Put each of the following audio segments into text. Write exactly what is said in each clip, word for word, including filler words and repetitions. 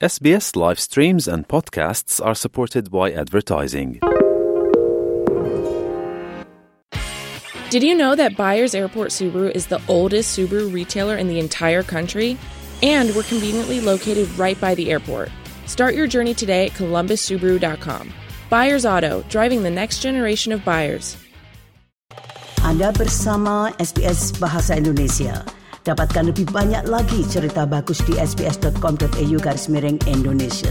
S B S live streams and podcasts are supported by advertising. Did you know that Byers Airport Subaru is the oldest Subaru retailer in the entire country? And we're conveniently located right by the airport. Start your journey today at columbus subaru dot com. Byers Auto, driving the next generation of buyers. Anda bersama S B S Bahasa Indonesia. Dapatkan lebih banyak lagi cerita bagus di sbs.com.au garis miring Indonesia.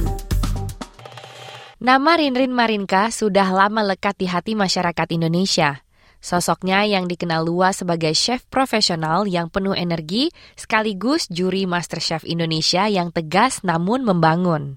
Nama Rinrin Marinka sudah lama lekat di hati masyarakat Indonesia. Sosoknya yang dikenal luas sebagai chef profesional yang penuh energi, sekaligus juri MasterChef Indonesia yang tegas namun membangun.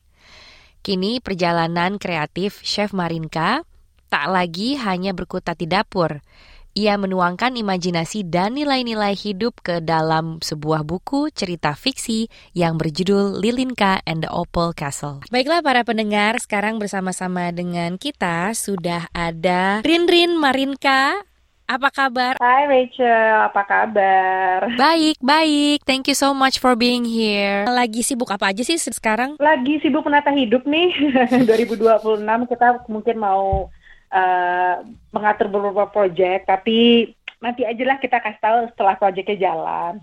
Kini perjalanan kreatif Chef Marinka tak lagi hanya berkutat di dapur. Ia menuangkan imajinasi dan nilai-nilai hidup ke dalam sebuah buku cerita fiksi yang berjudul Lilinka and the Opal Castle. Baiklah para pendengar, sekarang bersama-sama dengan kita sudah ada Rinrin Marinka. Apa kabar? Hai Rachel, apa kabar? Baik, baik. Thank you so much for being here. Lagi sibuk apa aja sih sekarang? Lagi sibuk menata hidup nih. dua ribu dua puluh enam kita mungkin mau Uh, mengatur beberapa proyek, tapi nanti aja lah kita kasih tahu setelah proyeknya jalan.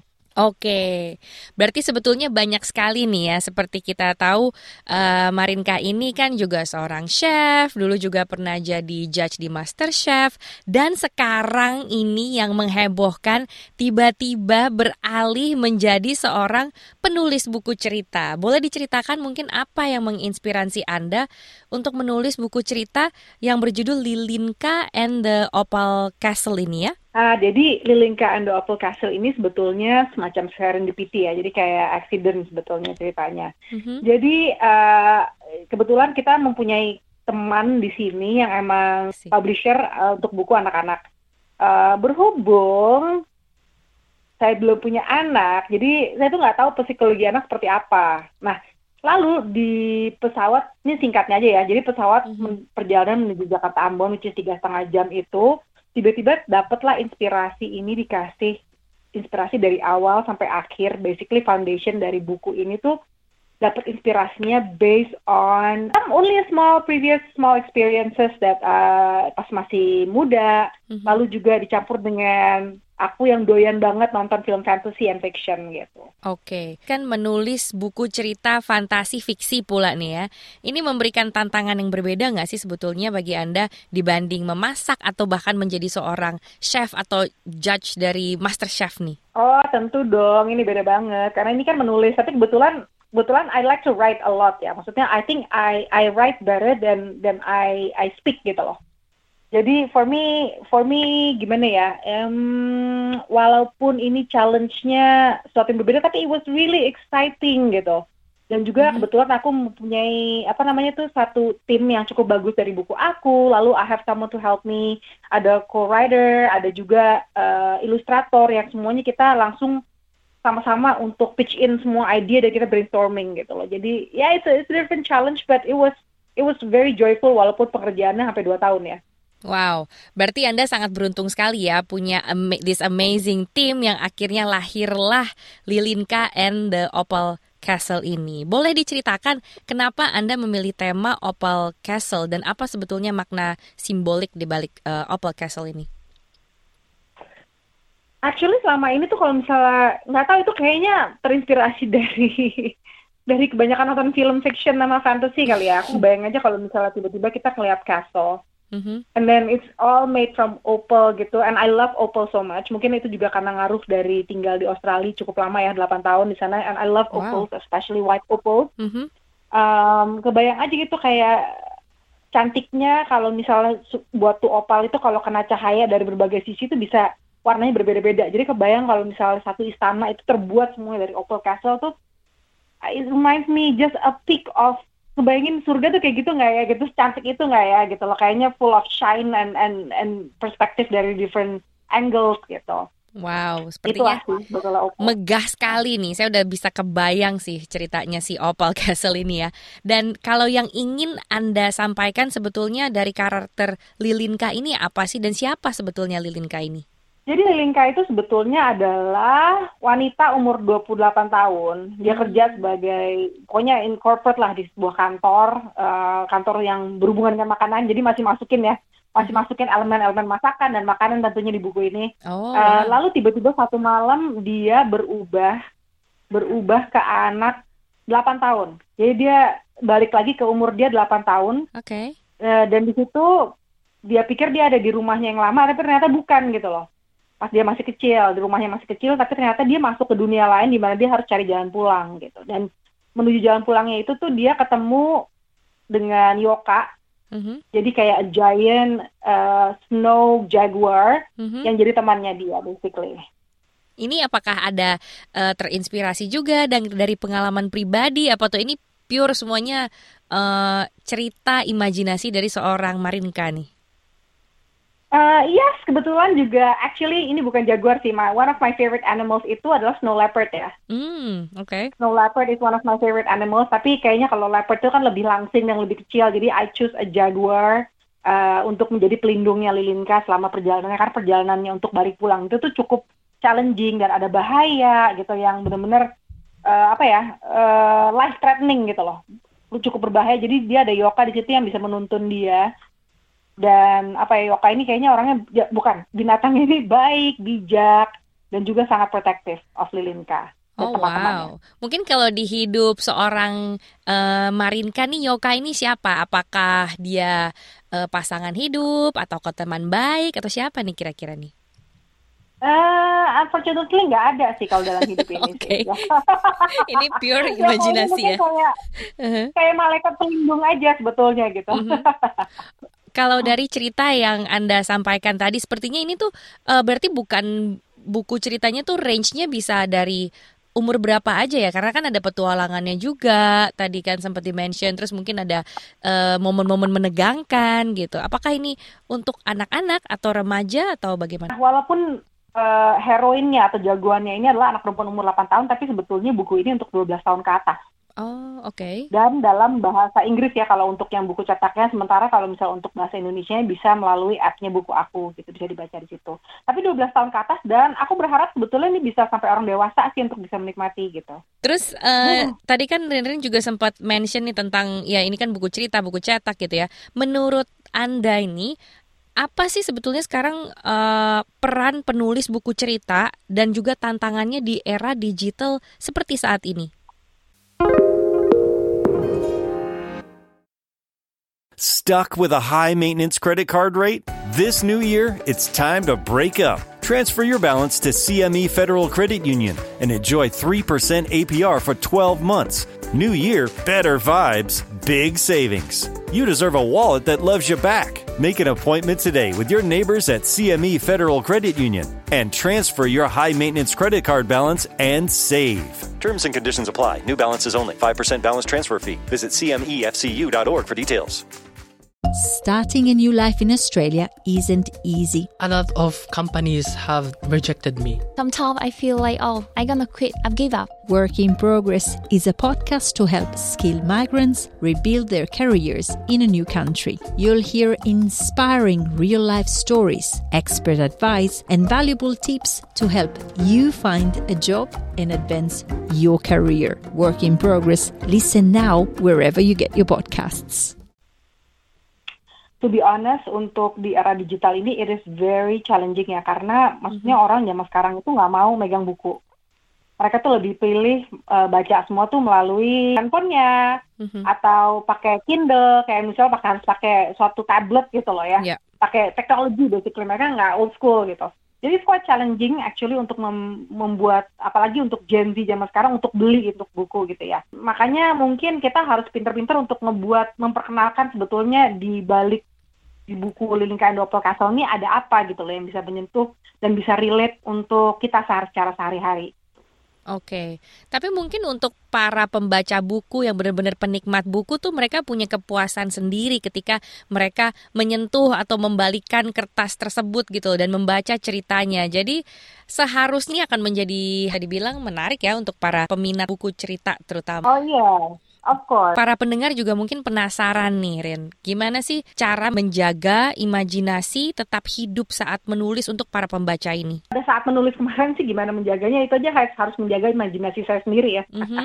Oke, berarti sebetulnya banyak sekali nih ya, seperti kita tahu uh, Marinka ini kan juga seorang chef, dulu juga pernah jadi judge di MasterChef, dan sekarang ini yang menghebohkan tiba-tiba beralih menjadi seorang penulis buku cerita. Boleh diceritakan mungkin apa yang menginspirasi Anda untuk menulis buku cerita yang berjudul Lilinka and the Opal Castle ini ya? Uh, jadi Lilinka and the Opal Castle ini sebetulnya semacam serendipity ya, jadi kayak accident sebetulnya ceritanya. Mm-hmm. Jadi uh, kebetulan kita mempunyai teman di sini yang emang si. publisher uh, untuk buku anak-anak. Uh, berhubung saya belum punya anak, jadi saya tuh nggak tahu psikologi anak seperti apa. Nah, lalu di pesawat, ini singkatnya aja ya, jadi pesawat mm-hmm. perjalanan menuju Jakarta Ambon, which is tiga setengah jam itu, tiba-tiba dapatlah inspirasi ini, dikasih inspirasi dari awal sampai akhir. Basically foundation dari buku ini tuh dapat inspirasinya based on um, only a small previous small experiences that uh, pas masih muda, mm-hmm. lalu juga dicampur dengan aku yang doyan banget nonton film fantasy and fiction gitu. Oke, kan menulis buku cerita fantasi fiksi pula nih ya. Ini memberikan tantangan yang berbeda nggak sih sebetulnya bagi Anda dibanding memasak atau bahkan menjadi seorang chef atau judge dari MasterChef nih? Oh tentu dong, ini beda banget. Karena ini kan menulis, tapi kebetulan kebetulan I like to write a lot ya. Maksudnya I think I I write better than than I I speak gitu loh. Jadi for me, for me gimana ya, um, walaupun ini challenge-nya sesuatu yang berbeda, tapi it was really exciting gitu. Dan juga mm-hmm. kebetulan aku mempunyai, apa namanya tuh, satu tim yang cukup bagus dari buku aku, lalu I have someone to help me, ada co-writer, ada juga uh, ilustrator, yang semuanya kita langsung sama-sama untuk pitch in semua idea dan kita brainstorming gitu loh. Jadi ya yeah, it's, a, it's a different challenge, but it was it was very joyful walaupun pekerjaannya sampai dua tahun ya. Wow, berarti Anda sangat beruntung sekali ya punya ama- this amazing team yang akhirnya lahirlah Lilinka and the Opal Castle ini. Boleh diceritakan kenapa Anda memilih tema Opal Castle dan apa sebetulnya makna simbolik di balik uh, Opal Castle ini? Actually selama ini tuh kalau misalnya nggak tahu itu kayaknya terinspirasi dari dari kebanyakan nonton film fiction sama fantasy kali ya. Aku bayang aja kalau misalnya tiba-tiba kita ngeliat castle. Mm-hmm. And then it's all made from opal gitu, and I love opal so much. Mungkin itu juga karena ngaruh dari tinggal di Australia cukup lama ya, delapan tahun di sana, and I love wow. opals, especially white opals. Mm-hmm. Um, kebayang aja gitu kayak cantiknya kalau misalnya buat tuh opal itu kalau kena cahaya dari berbagai sisi itu bisa warnanya berbeda-beda. Jadi kebayang kalau misalnya satu istana itu terbuat semua dari opal castle tuh, it reminds me just a peak of, kebayangin surga tuh kayak gitu nggak ya, gitu cantik itu nggak ya, gitu loh, kayaknya full of shine and and and perspektif dari different angles gitu. Wow, sepertinya megah sekali nih. Saya udah bisa kebayang sih ceritanya si Opal Castle ini ya. Dan kalau yang ingin Anda sampaikan sebetulnya dari karakter Lilinka ini apa sih, dan siapa sebetulnya Lilinka ini? Jadi Lilinka itu sebetulnya adalah wanita umur dua puluh delapan tahun. Dia kerja sebagai, pokoknya in corporate lah di sebuah kantor, uh, kantor yang berhubungan dengan makanan. Jadi masih masukin ya, masih masukin elemen-elemen masakan dan makanan tentunya di buku ini. Oh, uh, lalu tiba-tiba satu malam dia berubah, berubah ke anak delapan tahun. Jadi dia balik lagi ke umur dia delapan tahun. Oke. Okay. Uh, dan di situ dia pikir dia ada di rumahnya yang lama, tapi ternyata bukan gitu loh. Pas dia masih kecil, di rumahnya masih kecil, tapi ternyata dia masuk ke dunia lain di mana dia harus cari jalan pulang gitu. Dan menuju jalan pulangnya itu tuh dia ketemu dengan Yoka, mm-hmm. jadi kayak a giant uh, snow jaguar mm-hmm. yang jadi temannya dia basically. Ini apakah ada uh, terinspirasi juga dan dari pengalaman pribadi, apa tuh ini pure semuanya uh, cerita imajinasi dari seorang Marinka nih? Uh, yes, kebetulan juga, actually ini bukan jaguar sih, my, one of my favorite animals itu adalah snow leopard ya. Hmm, oke. Okay. Snow leopard is one of my favorite animals, tapi kayaknya kalau leopard itu kan lebih langsing dan lebih kecil, jadi I choose a jaguar uh, untuk menjadi pelindungnya Lilinka selama perjalanannya, karena perjalanannya untuk balik pulang itu tuh cukup challenging dan ada bahaya gitu, yang benar-benar uh, apa ya, uh, life threatening gitu loh, cukup berbahaya. Jadi dia ada Yoka di situ yang bisa menuntun dia. Dan apa ya, Yoka ini kayaknya orangnya, ya, bukan, binatang ini baik, bijak, dan juga sangat protektif of Lilinka. Oh wow, mungkin kalau di hidup seorang uh, Marinka nih, Yoka ini siapa? Apakah dia uh, pasangan hidup, atau teman baik, atau siapa nih kira-kira nih? Uh, unfortunately nggak ada sih kalau dalam hidup ini. Okay. Sih. Ini pure imajinasi ya? Kayak, uh-huh. kayak malaikat pelindung aja sebetulnya gitu. Uh-huh. Kalau dari cerita yang Anda sampaikan tadi, sepertinya ini tuh uh, berarti bukan buku ceritanya tuh range-nya bisa dari umur berapa aja ya? Karena kan ada petualangannya juga, tadi kan sempat di-mention, terus mungkin ada uh, momen-momen menegangkan gitu. Apakah ini untuk anak-anak atau remaja atau bagaimana? Walaupun uh, heroinnya atau jagoannya ini adalah anak perempuan umur delapan tahun, tapi sebetulnya buku ini untuk dua belas tahun ke atas. Oh, oke. Okay. Dan dalam bahasa Inggris ya kalau untuk yang buku cetaknya, sementara kalau misalnya untuk bahasa Indonesianya bisa melalui app-nya Buku Aku, gitu, bisa dibaca di situ. Tapi dua belas tahun ke atas, dan aku berharap sebetulnya ini bisa sampai orang dewasa sih untuk bisa menikmati gitu. Terus uh, hmm. tadi kan Rin-Rin juga sempat mention nih tentang, ya ini kan buku cerita, buku cetak gitu ya. Menurut Anda ini, apa sih sebetulnya sekarang uh, peran penulis buku cerita dan juga tantangannya di era digital seperti saat ini? Stuck with a high-maintenance credit card rate? This new year, it's time to break up. Transfer your balance to C M E Federal Credit Union and enjoy three percent A P R for twelve months. New year, better vibes, big savings. You deserve a wallet that loves you back. Make an appointment today with your neighbors at C M E Federal Credit Union and transfer your high-maintenance credit card balance and save. Terms and conditions apply. New balances only. five percent balance transfer fee. Visit c m e f c u dot org for details. Starting a new life in Australia isn't easy. A lot of companies have rejected me. Sometimes I feel like, oh, I'm gonna quit. I've give up. Work in Progress is a podcast to help skilled migrants rebuild their careers in a new country. You'll hear inspiring real-life stories, expert advice, and valuable tips to help you find a job and advance your career. Work in Progress. Listen now wherever you get your podcasts. To be honest, untuk di era digital ini it is very challenging ya, karena maksudnya mm-hmm. orang zaman sekarang itu nggak mau megang buku. Mereka tuh lebih pilih uh, baca semua tuh melalui handphonenya mm-hmm. atau pakai Kindle, kayak misalnya pakai harus pakai suatu tablet gitu loh ya, yeah. pakai teknologi basically, mereka nggak old school gitu. Jadi it's quite challenging actually untuk mem- membuat, apalagi untuk Gen Z zaman sekarang, untuk beli untuk buku gitu ya. Makanya mungkin kita harus pintar-pintar untuk ngebuat, memperkenalkan sebetulnya di balik di buku Lilinka and the Opal Castle ini ada apa gitu loh, yang bisa menyentuh dan bisa relate untuk kita secara sehari-hari. Oke, tapi mungkin untuk para pembaca buku yang benar-benar penikmat buku tuh mereka punya kepuasan sendiri ketika mereka menyentuh atau membalikkan kertas tersebut gitu dan membaca ceritanya. Jadi seharusnya akan menjadi, dibilang menarik ya untuk para peminat buku cerita terutama. Oh iya, of course. Para pendengar juga mungkin penasaran nih, Rin. Gimana sih cara menjaga imajinasi tetap hidup saat menulis untuk para pembaca ini? Pada saat menulis kemarin sih gimana menjaganya, itu aja harus menjaga imajinasi saya sendiri ya. Mm-hmm.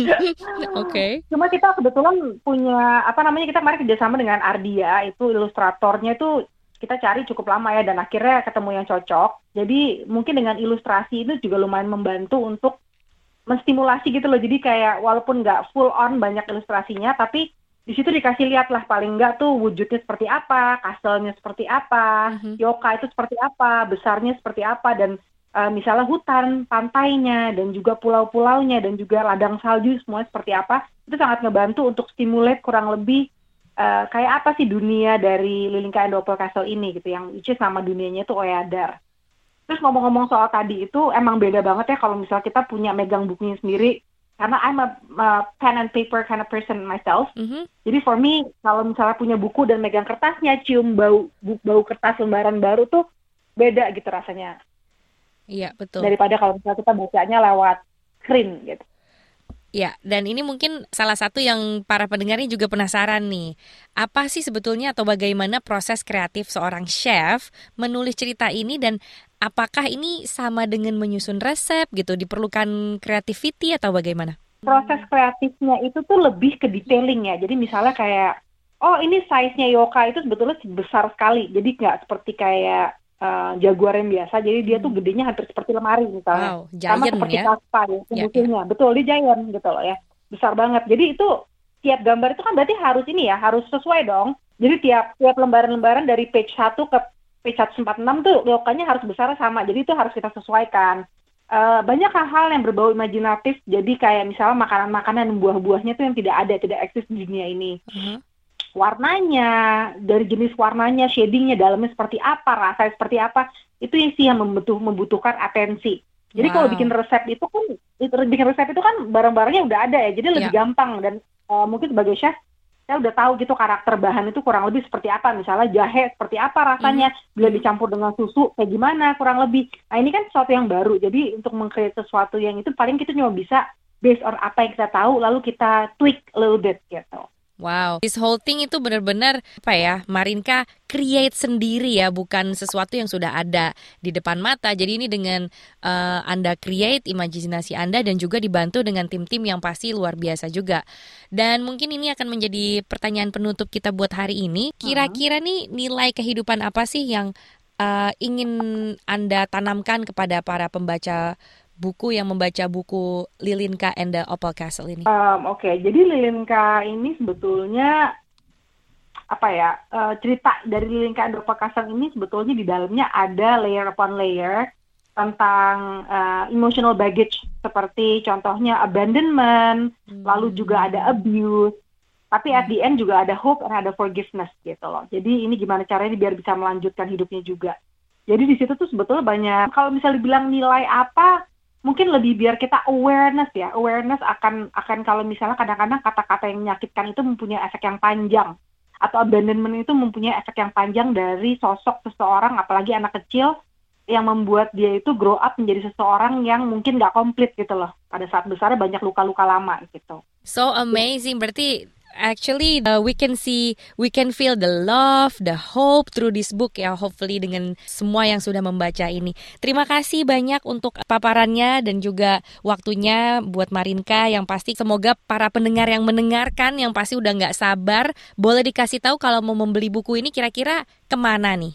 Oke. Okay. Cuma kita kebetulan punya, apa namanya, kita kemarin kerjasama dengan Ardia, itu ilustratornya itu kita cari cukup lama ya, dan akhirnya ketemu yang cocok. Jadi mungkin dengan ilustrasi itu juga lumayan membantu untuk menstimulasi gitu loh. Jadi kayak walaupun nggak full on banyak ilustrasinya, tapi di situ dikasih lihat lah paling nggak tuh wujudnya seperti apa, kastelnya seperti apa, mm-hmm. yoka itu seperti apa, besarnya seperti apa, dan uh, misalnya hutan, pantainya, dan juga pulau-pulaunya, dan juga ladang salju semuanya seperti apa. Itu sangat ngebantu untuk stimulate kurang lebih uh, kayak apa sih dunia dari Lilinka and the Opal Castle ini gitu, yang which is nama dunianya itu Oyadar. Terus ngomong-ngomong soal tadi itu emang beda banget ya kalau misalnya kita punya megang bukunya sendiri, karena I'm a, a pen and paper kind of person myself. Mm-hmm. Jadi for me kalau misalnya punya buku dan megang kertasnya, cium bau bau kertas lembaran baru tuh beda gitu rasanya. Iya, betul. Daripada kalau misalnya kita bacanya lewat screen gitu. Ya, dan ini mungkin salah satu yang para pendengarnya juga penasaran nih. Apa sih sebetulnya atau bagaimana proses kreatif seorang chef menulis cerita ini, dan apakah ini sama dengan menyusun resep gitu? Diperlukan creativity atau bagaimana? Proses kreatifnya itu tuh lebih ke detailing ya. Jadi misalnya kayak, oh ini size-nya yoka itu sebetulnya besar sekali. Jadi nggak seperti kayak Uh, jaguar yang biasa, jadi dia tuh gedenya hampir seperti lemari misalnya. Wow, giant, sama seperti ya? kaspa ya, musuhnya. Ya, betul, dia giant gitu loh ya. Besar banget. Jadi itu tiap gambar itu kan berarti harus ini ya, harus sesuai dong. Jadi tiap tiap lembaran-lembaran dari page satu ke page seratus empat puluh enam tuh lokanya harus besarnya sama. Jadi itu harus kita sesuaikan. Uh, banyak hal-hal yang berbau imajinatif. Jadi kayak misalnya makanan-makanan dan buah-buahnya tuh yang tidak ada, tidak eksis di dunia ini. Uh-huh. Warnanya, dari jenis warnanya, shadingnya, dalamnya seperti apa, rasanya seperti apa, itu yang sih yang membutuh, membutuhkan atensi. Jadi wow. Kalau bikin resep itu kan, bikin resep itu kan barang-barangnya udah ada ya, jadi lebih yeah. gampang. Dan uh, mungkin sebagai chef, saya udah tahu gitu karakter bahan itu kurang lebih seperti apa. Misalnya jahe seperti apa rasanya, mm. bila dicampur dengan susu kayak gimana kurang lebih. Nah ini kan sesuatu yang baru, jadi untuk meng-create sesuatu yang itu paling kita cuma bisa based on apa yang kita tahu, lalu kita tweak a little bit gitu. Wow, this whole thing itu benar-benar apa ya, Marinka create sendiri ya, bukan sesuatu yang sudah ada di depan mata. Jadi ini dengan uh, Anda create imajinasi Anda dan juga dibantu dengan tim-tim yang pasti luar biasa juga. Dan mungkin ini akan menjadi pertanyaan penutup kita buat hari ini. Kira-kira nih nilai kehidupan apa sih yang uh, ingin Anda tanamkan kepada para pembaca buku yang membaca buku Lilinka and the Opal Castle ini? Um, Oke, okay. Jadi Lilinka ini sebetulnya apa ya, uh, cerita dari Lilinka and the Opal Castle ini sebetulnya di dalamnya ada layer upon layer tentang uh, emotional baggage, seperti contohnya abandonment, hmm. lalu juga ada abuse, tapi at the end juga ada hope dan ada forgiveness gitu loh. Jadi ini gimana caranya biar bisa melanjutkan hidupnya juga. Jadi di situ tuh sebetulnya banyak, kalau misalnya dibilang nilai apa, mungkin lebih biar kita awareness ya, awareness akan akan kalau misalnya kadang-kadang kata-kata yang menyakitkan itu mempunyai efek yang panjang, atau abandonment itu mempunyai efek yang panjang dari sosok seseorang, apalagi anak kecil, yang membuat dia itu grow up menjadi seseorang yang mungkin nggak komplit gitu loh. Pada saat besarnya banyak luka-luka lama gitu. So amazing, berarti actually uh, we can see, we can feel the love, the hope through this book ya, hopefully dengan semua yang sudah membaca ini. Terima kasih banyak untuk paparannya dan juga waktunya buat Marinka, yang pasti semoga para pendengar yang mendengarkan yang pasti udah nggak sabar. Boleh dikasih tahu kalau mau membeli buku ini kira-kira kemana nih?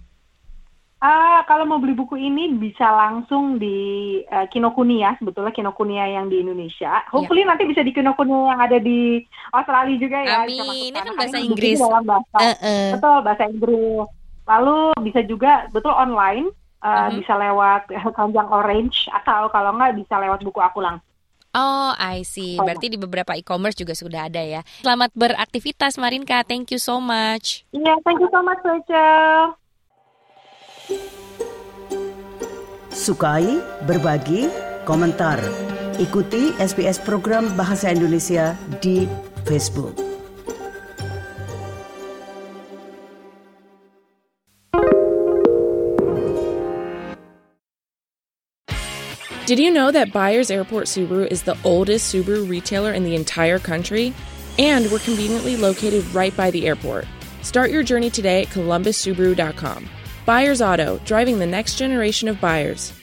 Uh, kalau mau beli buku ini bisa langsung di uh, Kinokuniya, sebetulnya Kinokuniya yang di Indonesia. Hopefully yeah. nanti bisa di Kinokuniya yang ada di Australia juga ya. Amin, ini kan bahasa Inggris. Bahasa. Uh-uh. Betul, bahasa Inggris. Lalu bisa juga, betul online, uh, uh-huh. bisa lewat Kanjang Orange, atau kalau nggak bisa lewat buku aku langsung. Oh, I see. Berarti di beberapa e-commerce juga sudah ada ya. Selamat beraktivitas Marinka, thank you so much. Iya, yeah, thank you so much Rachel. Sukai, berbagi, komentar. Ikuti S B S Program Bahasa Indonesia di Facebook. Did you know that Byers Airport Subaru is the oldest Subaru retailer in the entire country? And we're conveniently located right by the airport. Start your journey today at columbus subaru dot com. Byers Auto, driving the next generation of buyers.